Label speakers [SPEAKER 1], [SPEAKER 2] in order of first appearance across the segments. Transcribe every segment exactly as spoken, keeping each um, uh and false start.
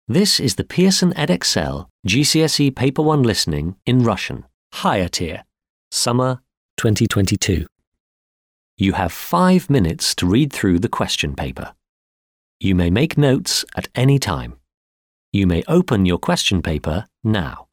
[SPEAKER 1] This is the Pearson Edexcel G C S E Paper one Listening in Russian, higher tier, summer twenty twenty-two. You have five minutes to read through the question paper. You may make notes at any time. You may open your question paper now.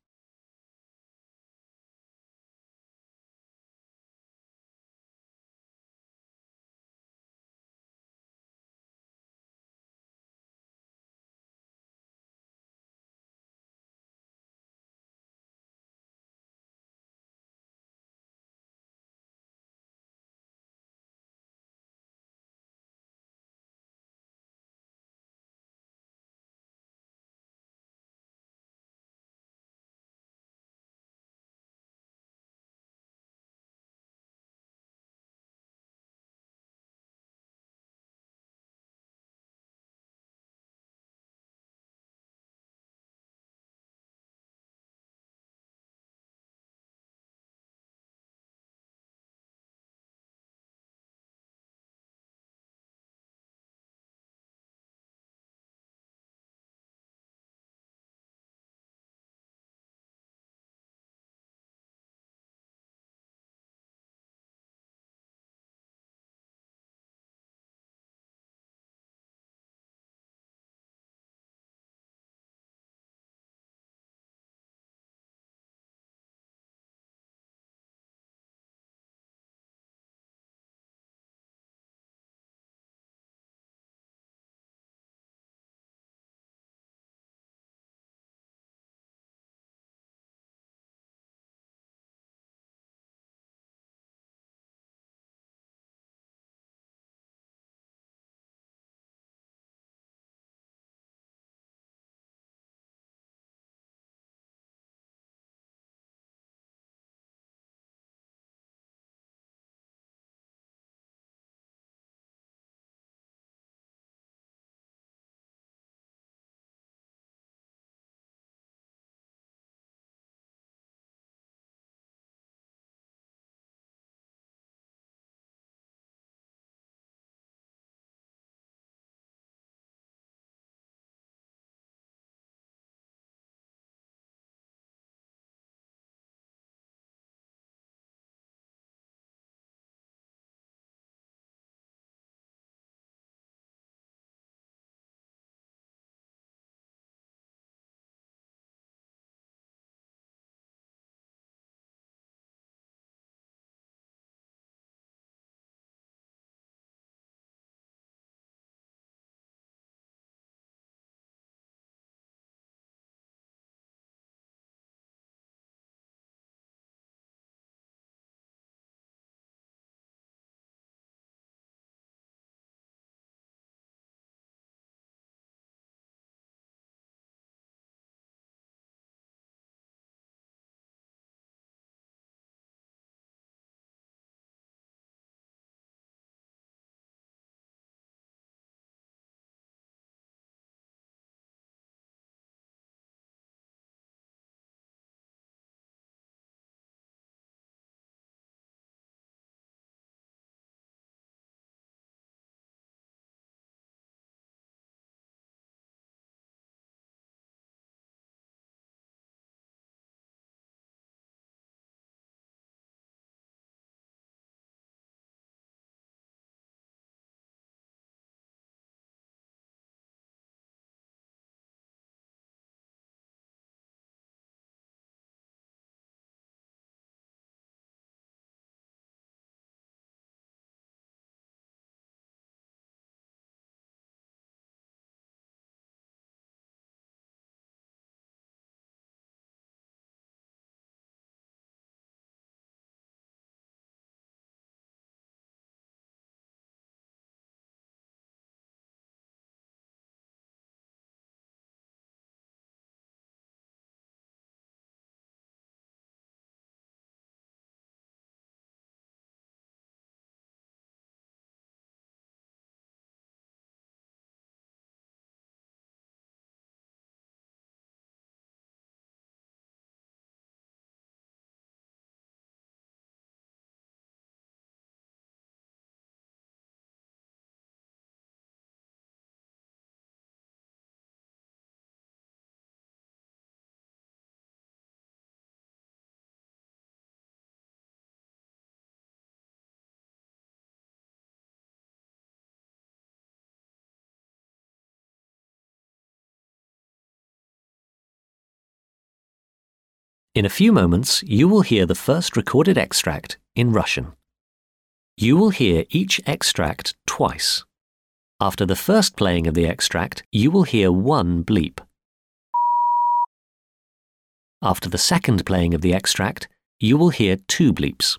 [SPEAKER 1] In a few moments, you will hear the first recorded extract in Russian. You will hear each extract twice. After the first playing of the extract, you will hear one bleep. After the second playing of the extract, you will hear two bleeps.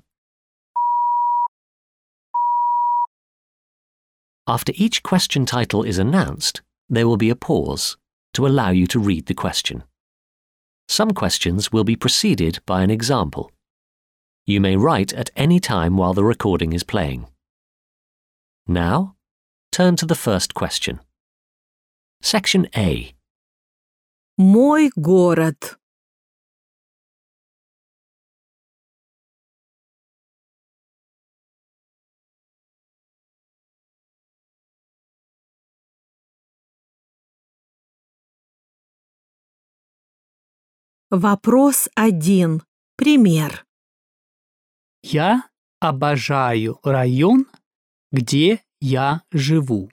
[SPEAKER 1] After each question title is announced, there will be a pause to allow you to read the question. Some questions will be preceded by an example. You may write at any time while the recording is playing. Now, turn to the first question. Section A.
[SPEAKER 2] Мой город. Вопрос один. Пример.
[SPEAKER 3] Я обожаю район, где я живу.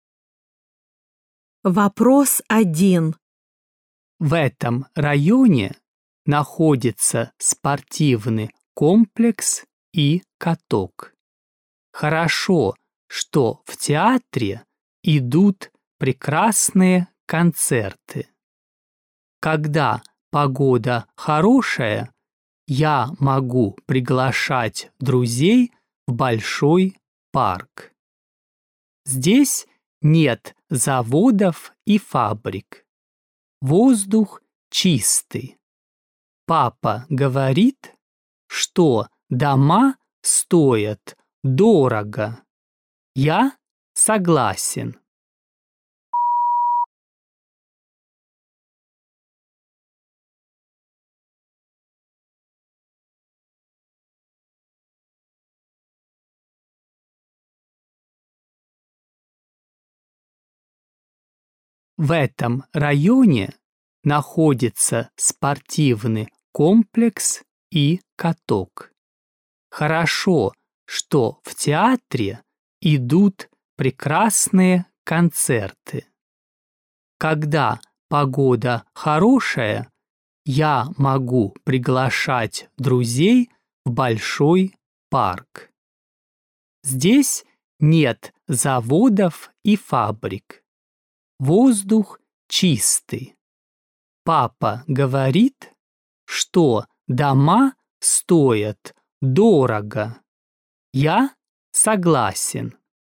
[SPEAKER 2] Вопрос один.
[SPEAKER 3] В этом районе находится спортивный комплекс и каток. Хорошо, что в театре идут прекрасные концерты. Когда погода хорошая, я могу приглашать друзей в большой парк. Здесь нет заводов и фабрик. Воздух чистый. Папа говорит, что дома стоят дорого. Я согласен. В этом районе находится спортивный комплекс и каток. Хорошо, что в театре идут прекрасные концерты. Когда погода хорошая, я могу приглашать друзей в большой парк. Здесь нет заводов и фабрик. Воздух чистый. Папа говорит, что дома стоят дорого. Я согласен.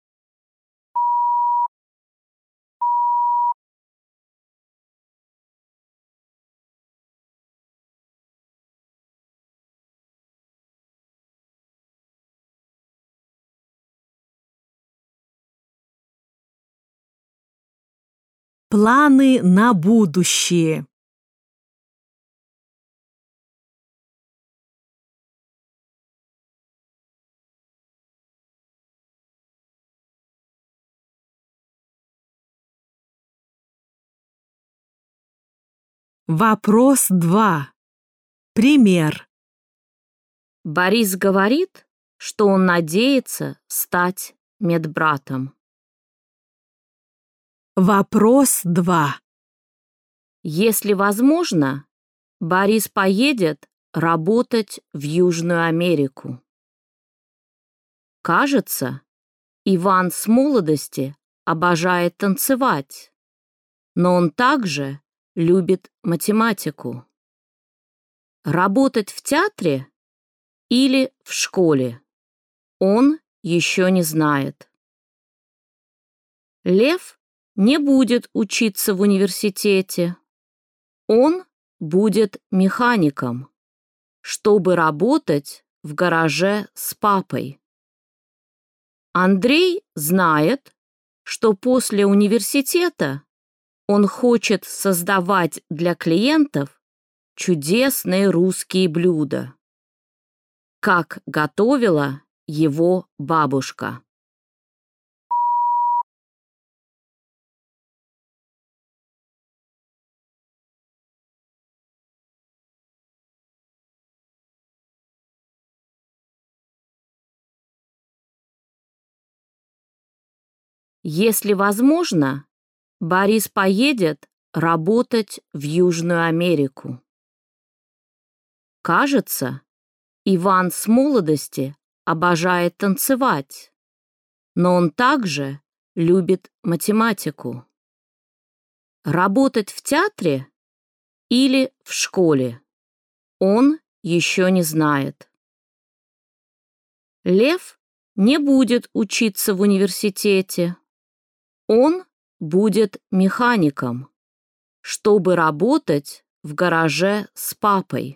[SPEAKER 2] Планы на будущее. Вопрос два. Пример.
[SPEAKER 4] Борис говорит, что он надеется стать медбратом.
[SPEAKER 2] Вопрос два.
[SPEAKER 4] Если возможно, Борис поедет работать в Южную Америку. Кажется, Иван с молодости обожает танцевать, но он также любит математику. Работать в театре или в школе он еще не знает. Лев не будет учиться в университете. Он будет механиком, чтобы работать в гараже с папой. Андрей знает, что после университета он хочет создавать для клиентов чудесные русские блюда, как готовила его бабушка. Если возможно, Борис поедет работать в Южную Америку. Кажется, Иван с молодости обожает танцевать, но он также любит математику. Работать в театре или в школе он еще не знает. Лев не будет учиться в университете. Он будет механиком, чтобы работать в гараже с папой.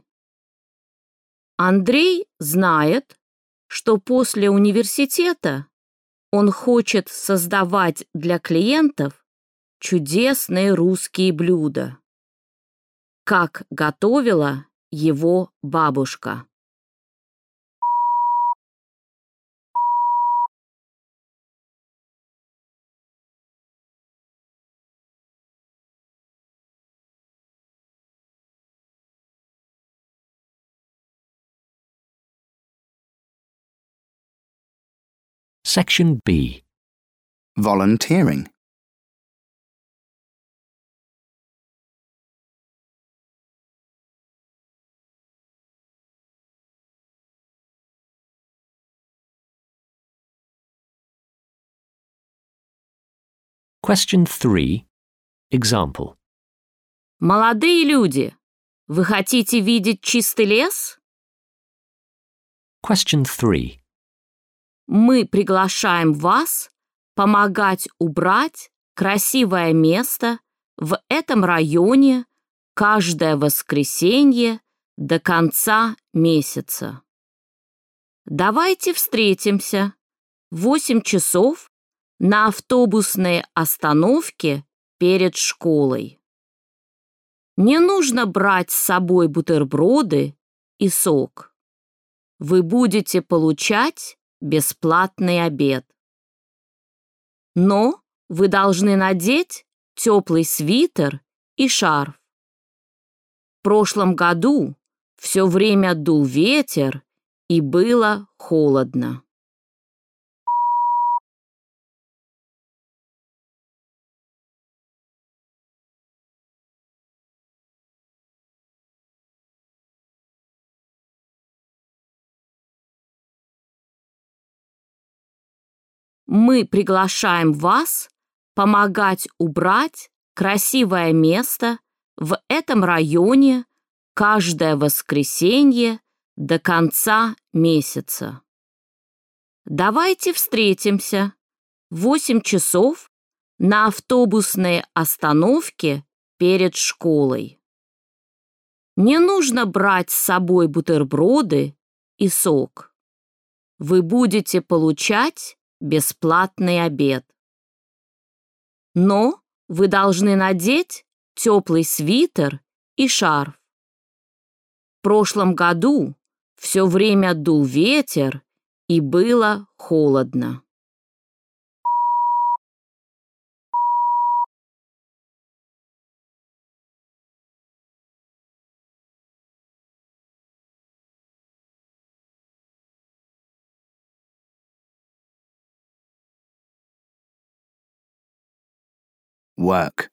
[SPEAKER 4] Андрей знает, что после университета он хочет создавать для клиентов чудесные русские блюда, как готовила его бабушка.
[SPEAKER 1] Section B.
[SPEAKER 5] Volunteering.
[SPEAKER 1] Question three. Example.
[SPEAKER 4] Молодые люди, вы хотите видеть чистый лес?
[SPEAKER 1] Question three.
[SPEAKER 4] Мы приглашаем вас помогать убрать красивое место в этом районе каждое воскресенье до конца месяца. Давайте встретимся в восемь часов на автобусной остановке перед школой. Не нужно брать с собой бутерброды и сок. Вы будете получать бесплатный обед. Но вы должны надеть теплый свитер и шарф. В прошлом году все время дул ветер и было холодно. Мы приглашаем вас помогать убрать красивое место в этом районе каждое воскресенье до конца месяца. Давайте встретимся в восемь часов на автобусной остановке перед школой. Не нужно брать с собой бутерброды и сок. Вы будете получать бесплатный обед. Но вы должны надеть теплый свитер и шарф. В прошлом году все время дул ветер и было холодно.
[SPEAKER 5] Work.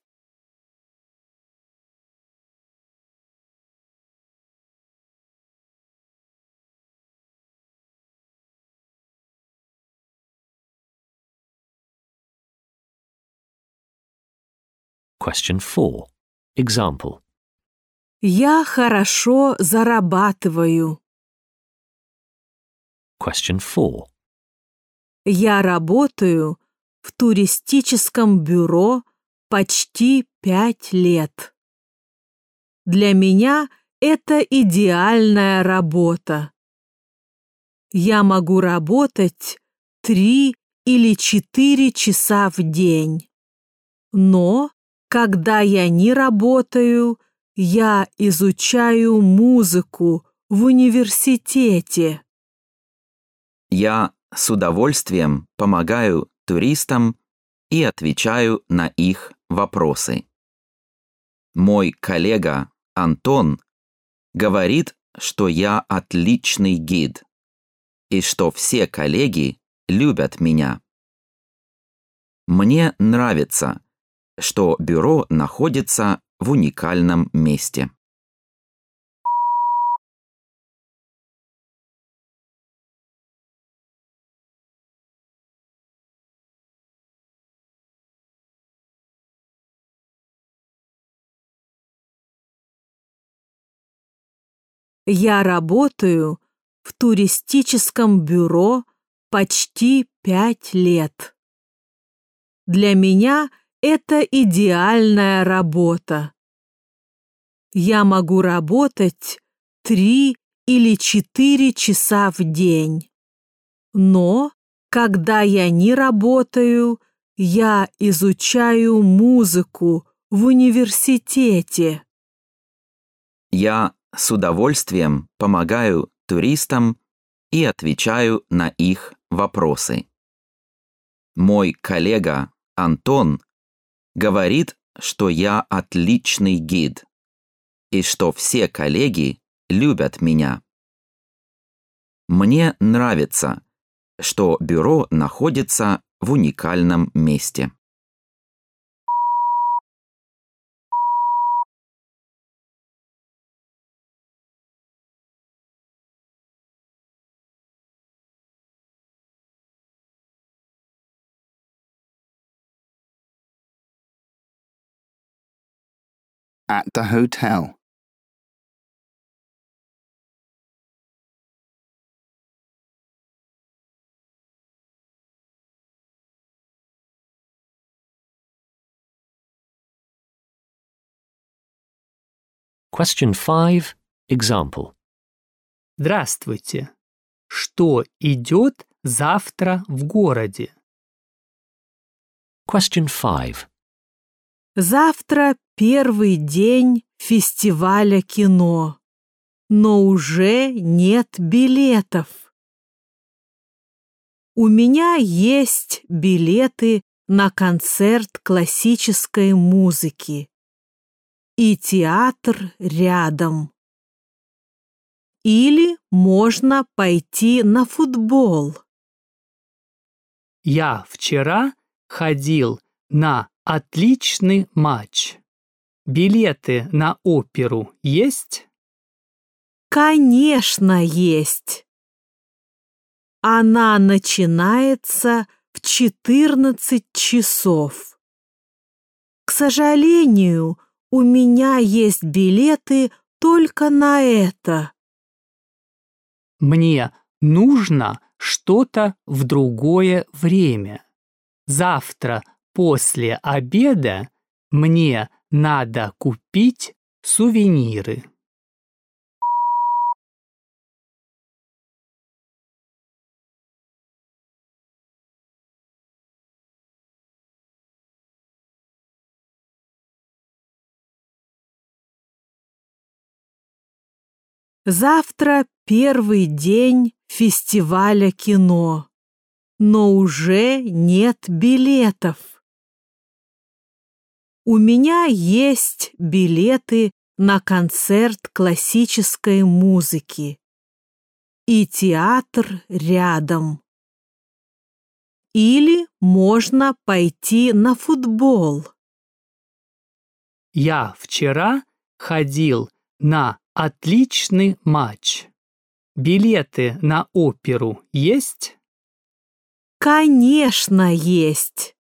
[SPEAKER 1] Question four. Example.
[SPEAKER 2] Я хорошо зарабатываю.
[SPEAKER 1] Question four.
[SPEAKER 2] Я работаю в туристическом бюро почти пять лет. Для меня это идеальная работа. Я могу работать три или четыре часа в день. Но, когда я не работаю, я изучаю музыку в университете.
[SPEAKER 6] Я с удовольствием помогаю туристам и отвечаю на их вопросы. Мой коллега Антон говорит, что я отличный гид и что все коллеги любят меня. Мне нравится, что бюро находится в уникальном месте.
[SPEAKER 2] Я работаю в туристическом бюро почти пять лет. Для меня это идеальная работа. Я могу работать три или четыре часа в день. Но, когда я не работаю, я изучаю музыку в университете.
[SPEAKER 6] Я с удовольствием помогаю туристам и отвечаю на их вопросы. Мой коллега Антон говорит, что я отличный гид и что все коллеги любят меня. Мне нравится, что бюро находится в уникальном месте.
[SPEAKER 5] At the hotel.
[SPEAKER 1] Question five, example.
[SPEAKER 3] Здравствуйте. Что идет завтра в городе?
[SPEAKER 1] Question five.
[SPEAKER 2] Завтра первый день фестиваля кино, но уже нет билетов. У меня есть билеты на концерт классической музыки и театр рядом. Или можно пойти на футбол.
[SPEAKER 3] Я вчера ходил на отличный матч. Билеты на оперу есть?
[SPEAKER 2] Конечно, есть. Она начинается в четырнадцать часов. К сожалению, у меня есть билеты только на это.
[SPEAKER 3] Мне нужно что-то в другое время. Завтра после обеда мне надо купить сувениры.
[SPEAKER 2] Завтра первый день фестиваля кино, но уже нет билетов. У меня есть билеты на концерт классической музыки и театр рядом. Или можно пойти на футбол.
[SPEAKER 3] Я вчера ходил на отличный матч. Билеты на оперу есть?
[SPEAKER 2] Конечно, есть.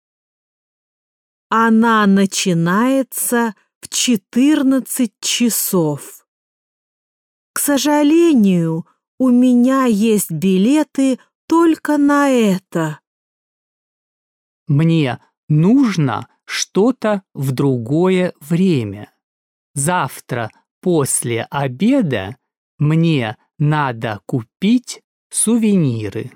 [SPEAKER 2] Она начинается в четырнадцать часов. К сожалению, у меня есть билеты только на это.
[SPEAKER 3] Мне нужно что-то в другое время. Завтра после обеда мне надо купить сувениры.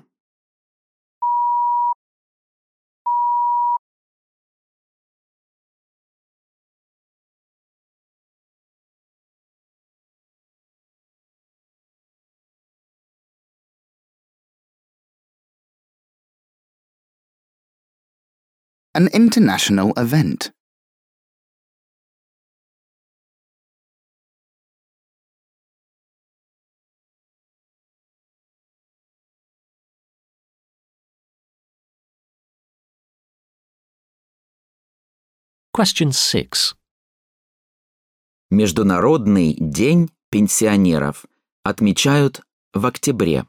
[SPEAKER 5] An international event.
[SPEAKER 1] Question six.
[SPEAKER 6] Международный день пенсионеров отмечают в октябре.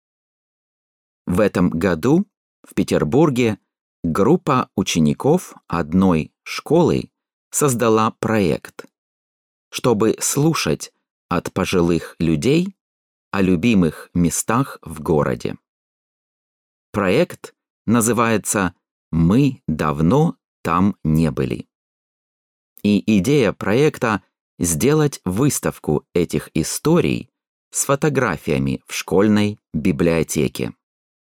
[SPEAKER 6] В этом году в Петербурге группа учеников одной школы создала проект, чтобы слушать от пожилых людей о любимых местах в городе. Проект называется «Мы давно там не были». И идея проекта – сделать выставку этих историй с фотографиями в школьной библиотеке.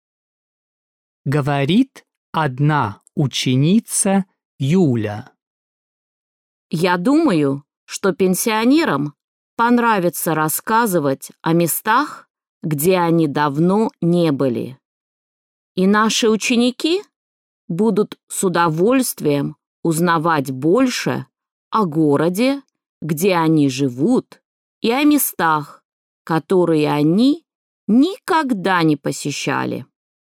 [SPEAKER 3] Говорит одна ученица Юля.
[SPEAKER 4] Я думаю, что пенсионерам понравится рассказывать о местах, где они давно не были. И наши ученики будут с удовольствием узнавать больше о городе, где они живут, и о местах, которые они никогда не посещали.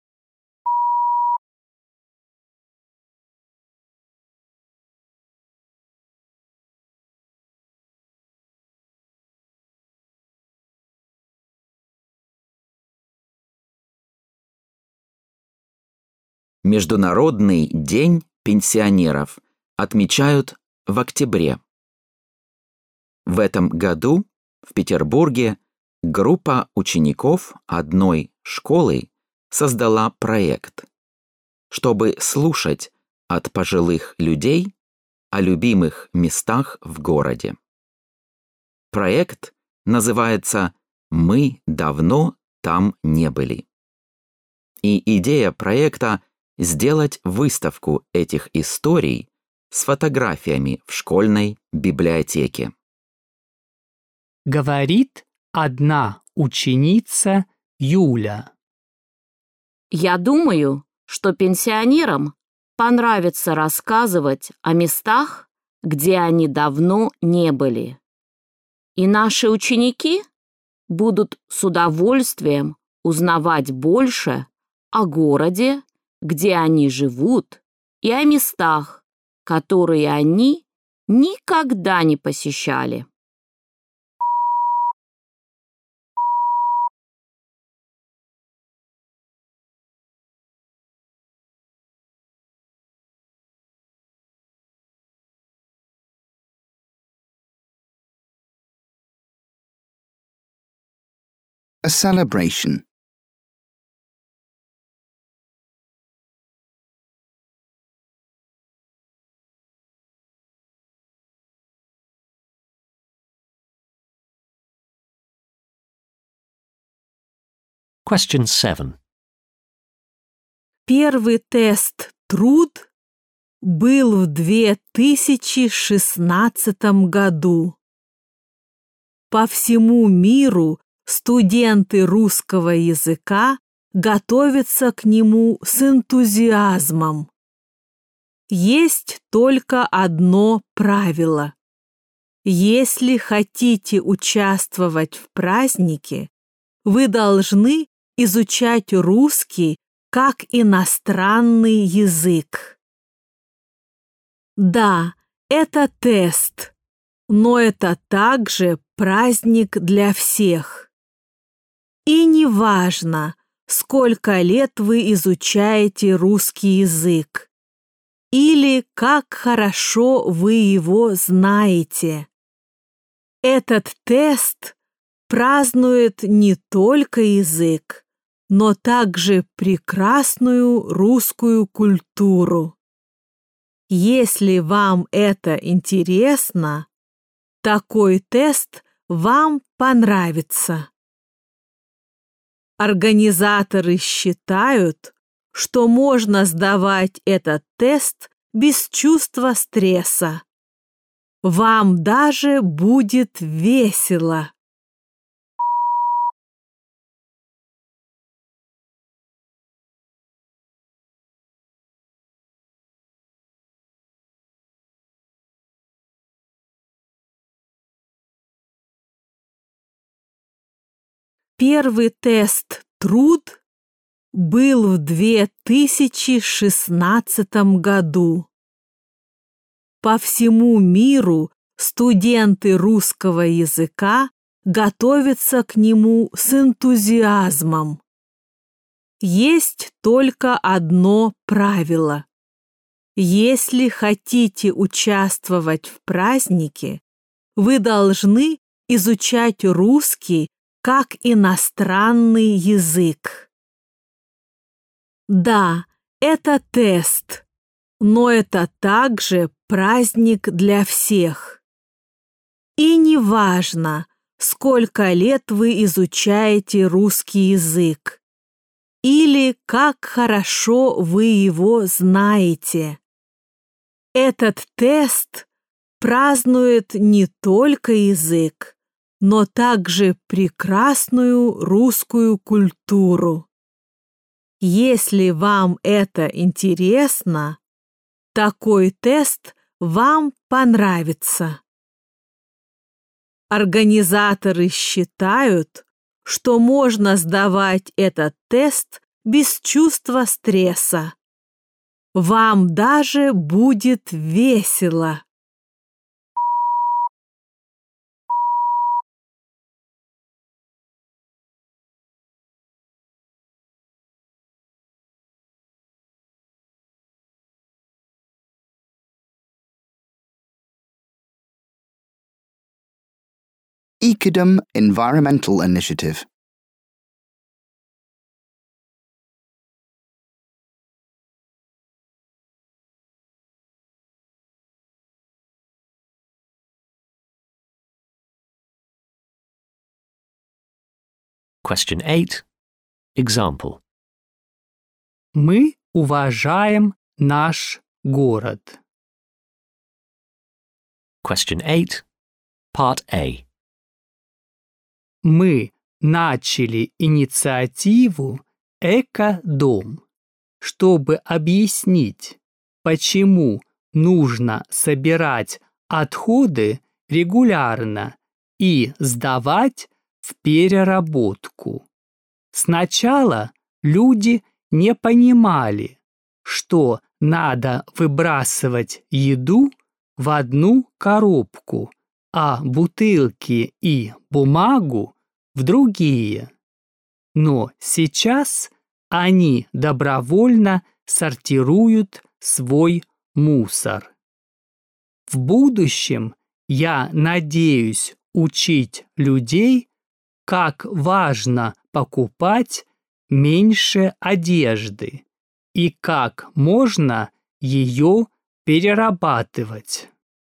[SPEAKER 6] Международный день пенсионеров отмечают в октябре. В этом году в Петербурге группа учеников одной школы создала проект, чтобы слушать от пожилых людей о любимых местах в городе. Проект называется «Мы давно там не были». И идея проекта – сделать выставку этих историй с фотографиями в школьной библиотеке.
[SPEAKER 3] Говорит одна ученица Юля.
[SPEAKER 4] Я думаю, что пенсионерам понравится рассказывать о местах, где они давно не были. И наши ученики будут с удовольствием узнавать больше о городе, где они живут, и о местах, которые они никогда не посещали.
[SPEAKER 5] A celebration.
[SPEAKER 1] Question seven.
[SPEAKER 2] Первый тест «Труд» был в две тысячи шестнадцатом году. По всему миру студенты русского языка готовятся к нему с энтузиазмом. Есть только одно правило. Если хотите участвовать в празднике, вы должны изучать русский как иностранный язык. Да, это тест, но это также праздник для всех. И не важно, сколько лет вы изучаете русский язык или как хорошо вы его знаете. Этот тест празднует не только язык, но также прекрасную русскую культуру. Если вам это интересно, такой тест вам понравится. Организаторы считают, что можно сдавать этот тест без чувства стресса. Вам даже будет весело. Первый тест «Труд» был в две тысячи шестнадцатом году. По всему миру студенты русского языка готовятся к нему с энтузиазмом. Есть только одно правило. Если хотите участвовать в празднике, вы должны изучать русский как иностранный язык. Да, это тест, но это также праздник для всех. И не важно, сколько лет вы изучаете русский язык или как хорошо вы его знаете. Этот тест празднует не только язык, но также прекрасную русскую культуру. Если вам это интересно, такой тест вам понравится. Организаторы считают, что можно сдавать этот тест без чувства стресса. Вам даже будет весело.
[SPEAKER 5] Ecodum Environmental Initiative.
[SPEAKER 1] Question eight. Example.
[SPEAKER 3] Мы уважаем наш город.
[SPEAKER 1] Question eight. Part A.
[SPEAKER 3] Мы начали инициативу «Эко-дом», чтобы объяснить, почему нужно собирать отходы регулярно и сдавать в переработку. Сначала люди не понимали, что надо выбрасывать еду в одну коробку, а бутылки и бумагу в другие. Но сейчас они добровольно сортируют свой мусор. В будущем я надеюсь учить людей, как важно покупать меньше одежды и как можно ее перерабатывать.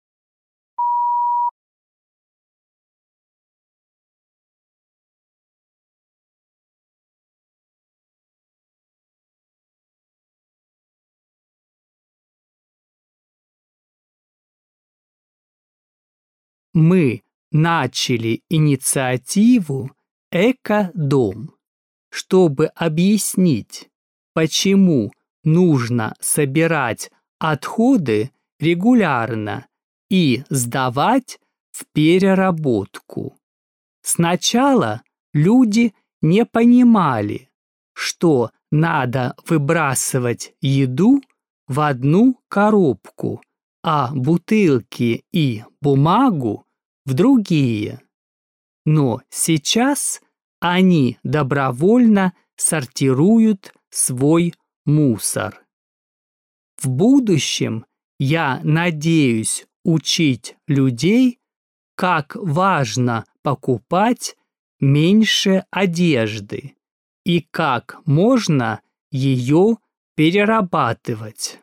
[SPEAKER 3] Мы начали инициативу «Эко-дом», чтобы объяснить, почему нужно собирать отходы регулярно и сдавать в переработку. Сначала люди не понимали, что надо выбрасывать еду в одну коробку, а бутылки и бумагу в другие. Но сейчас они добровольно сортируют свой мусор. В будущем я надеюсь учить людей, как важно покупать меньше одежды и как можно ее перерабатывать.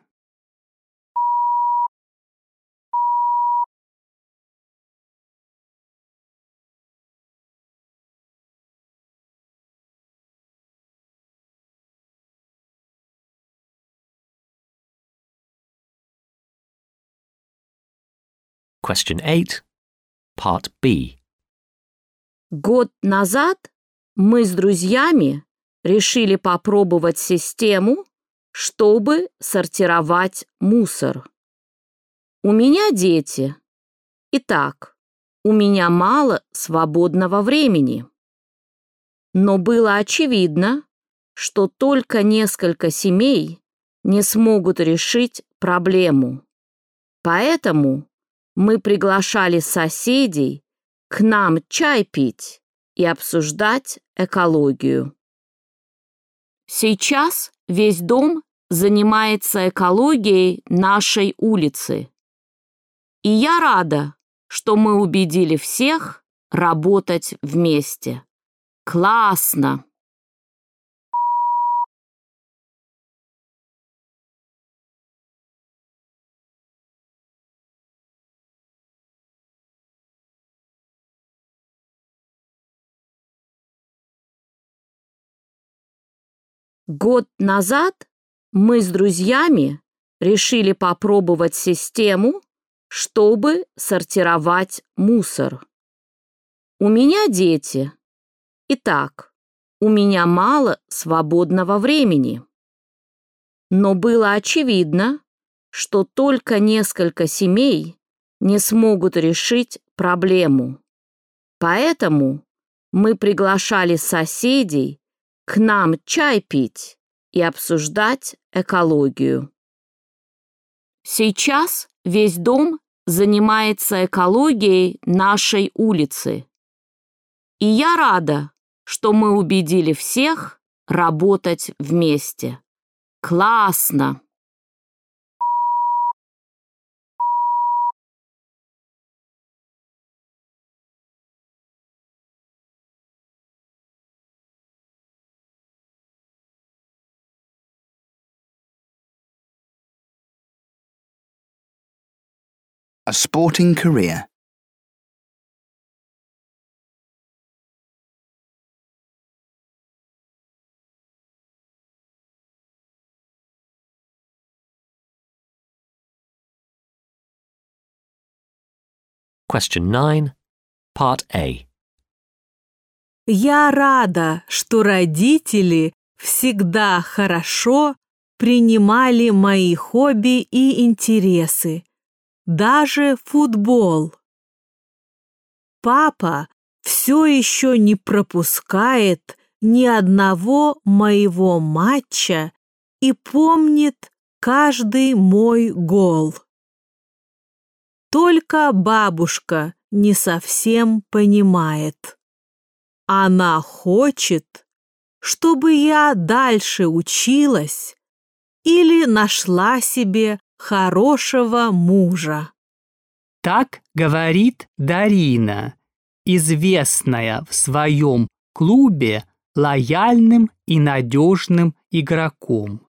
[SPEAKER 1] Question eight. Part B.
[SPEAKER 4] Год назад мы с друзьями решили попробовать систему, чтобы сортировать мусор. У меня дети. Итак, у меня мало свободного времени. Но было очевидно, что только несколько семей не смогут решить проблему. Поэтому мы приглашали соседей к нам чай пить и обсуждать экологию. Сейчас весь дом занимается экологией нашей улицы. И я рада, что мы убедили всех работать вместе. Классно! Год назад мы с друзьями решили попробовать систему, чтобы сортировать мусор. У меня дети. Итак, у меня мало свободного времени. Но было очевидно, что только несколько семей не смогут решить проблему. Поэтому мы приглашали соседей к нам чай пить и обсуждать экологию. Сейчас весь дом занимается экологией нашей улицы. И я рада, что мы убедили всех работать вместе. Классно!
[SPEAKER 5] A sporting career.
[SPEAKER 1] Question nine, Part A.
[SPEAKER 2] Я рада, что родители всегда хорошо принимали мои хобби и интересы, даже футбол. Папа все еще не пропускает ни одного моего матча и помнит каждый мой гол. Только бабушка не совсем понимает. Она хочет, чтобы я дальше училась или нашла себе хорошего мужа.
[SPEAKER 3] Так говорит Дарина, известная в своем клубе лояльным и надежным игроком.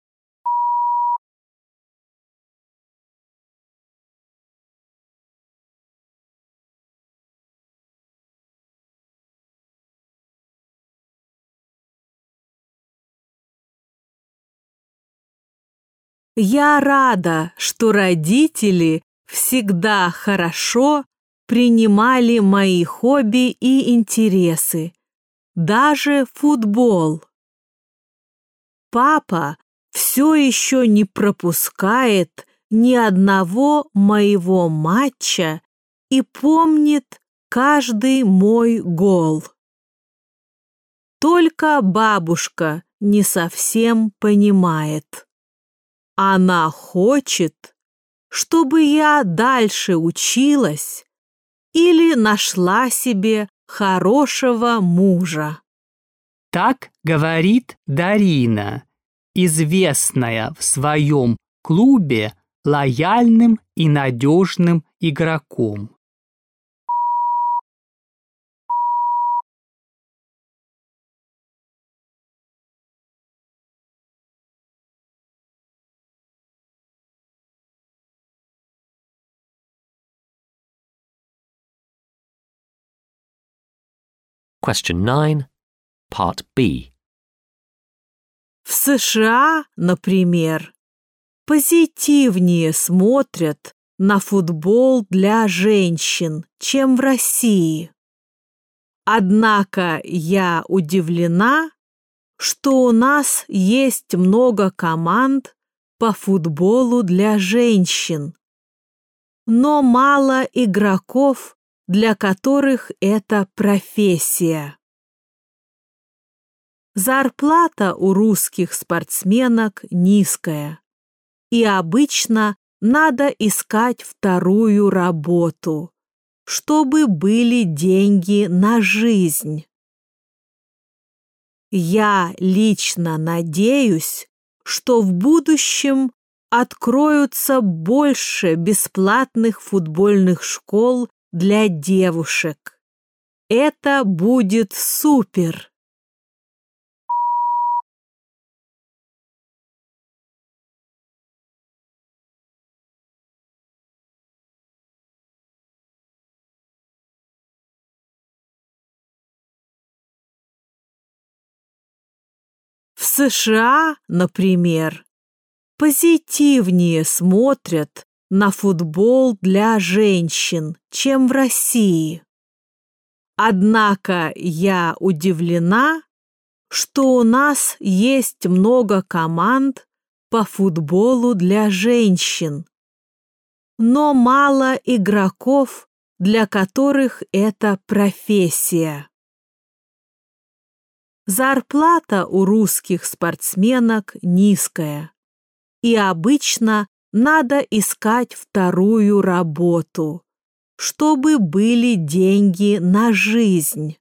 [SPEAKER 2] Я рада, что родители всегда хорошо принимали мои хобби и интересы, даже футбол. Папа все еще не пропускает ни одного моего матча и помнит каждый мой гол. Только бабушка не совсем понимает. Она хочет, чтобы я дальше училась или нашла себе хорошего мужа.
[SPEAKER 3] Так говорит Дарина, известная в своем клубе лояльным и надежным игроком.
[SPEAKER 1] Question nine, Part B.
[SPEAKER 2] В США, например, позитивнее смотрят на футбол для женщин, чем в России. Однако я удивлена, что у нас есть много команд по футболу для женщин, но мало игроков, для которых это профессия. Зарплата у русских спортсменок низкая, и обычно надо искать вторую работу, чтобы были деньги на жизнь. Я лично надеюсь, что в будущем откроются больше бесплатных футбольных школ для девушек, Это будет супер! В США, например, позитивнее смотрят на футбол для женщин, чем в России. Однако я удивлена, что у нас есть много команд по футболу для женщин, но мало игроков, для которых это профессия. Зарплата у русских спортсменок низкая, и обычно надо искать вторую работу, чтобы были деньги на жизнь.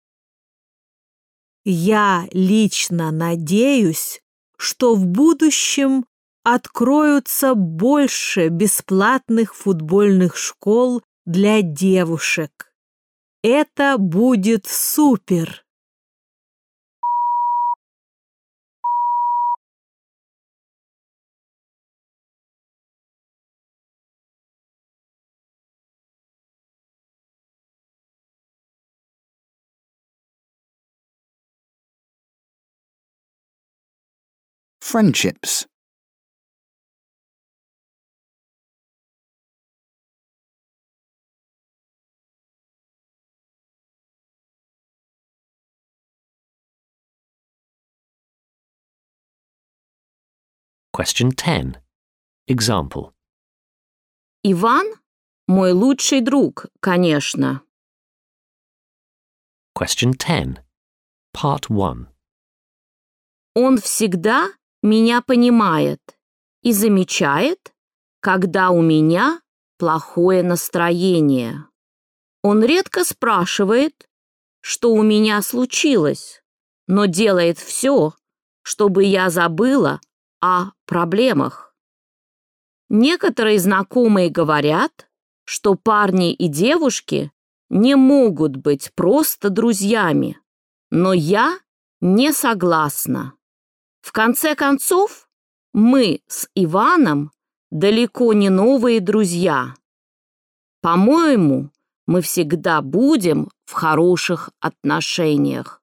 [SPEAKER 2] Я лично надеюсь, что в будущем откроются больше бесплатных футбольных школ для девушек. Это будет супер!
[SPEAKER 5] Friendships.
[SPEAKER 1] Question ten. Example.
[SPEAKER 4] Иван – мой лучший друг, конечно.
[SPEAKER 1] Question ten. Part one.
[SPEAKER 4] Он всегда меня понимает и замечает, когда у меня плохое настроение. Он редко спрашивает, что у меня случилось, но делает все, чтобы я забыла о проблемах. Некоторые знакомые говорят, что парни и девушки не могут быть просто друзьями, но я не согласна. В конце концов, мы с Иваном далеко не новые друзья. По-моему, мы всегда будем в хороших отношениях.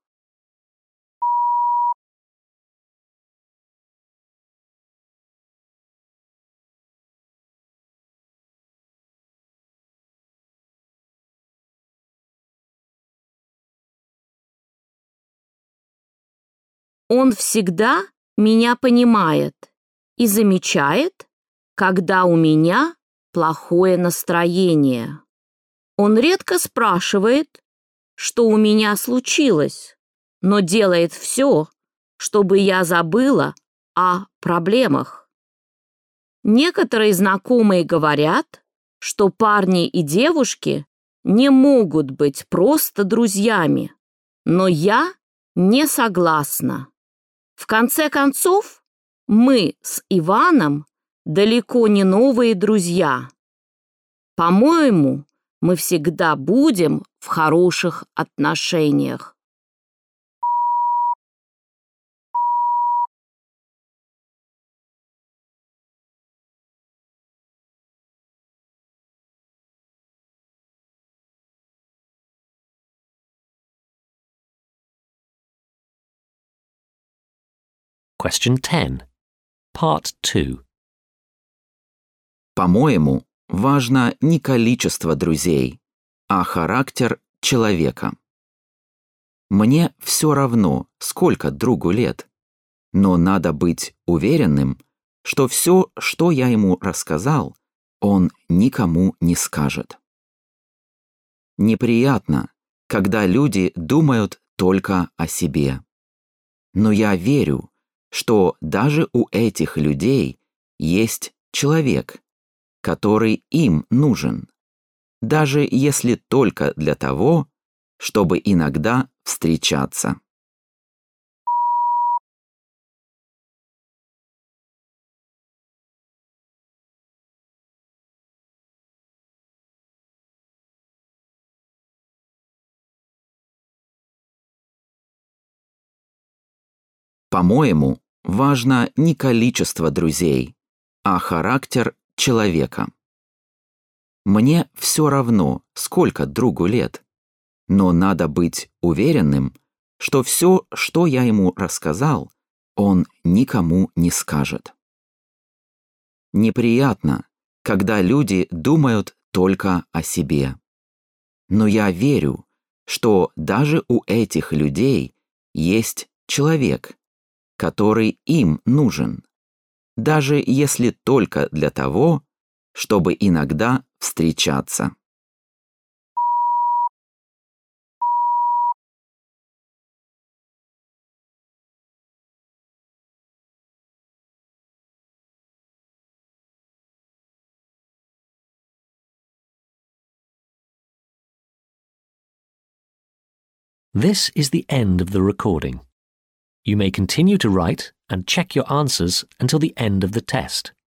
[SPEAKER 4] Он всегда меня понимает и замечает, когда у меня плохое настроение. Он редко спрашивает, что у меня случилось, но делает все, чтобы я забыла о проблемах. Некоторые знакомые говорят, что парни и девушки не могут быть просто друзьями, но я не согласна. В конце концов, мы с Иваном далеко не новые друзья. По-моему, мы всегда будем в хороших отношениях.
[SPEAKER 1] Question ten. Part two.
[SPEAKER 6] По-моему, важно не количество друзей, а характер человека. Мне все равно, сколько другу лет, но надо быть уверенным, что все, что я ему рассказал, он никому не скажет. Неприятно, когда люди думают только о себе. Но я верю, что даже у этих людей есть человек, который им нужен, даже если только для того, чтобы иногда встречаться. По-моему, важно не количество друзей, а характер человека. Мне все равно, сколько другу лет, но надо быть уверенным, что все, что я ему рассказал, он никому не скажет. Неприятно, когда люди думают только о себе. Но я верю, что даже у этих людей есть человек, который им нужен, даже если только для того, чтобы иногда встречаться.
[SPEAKER 1] This is the end of the recording. You may continue to write and check your answers until the end of the test.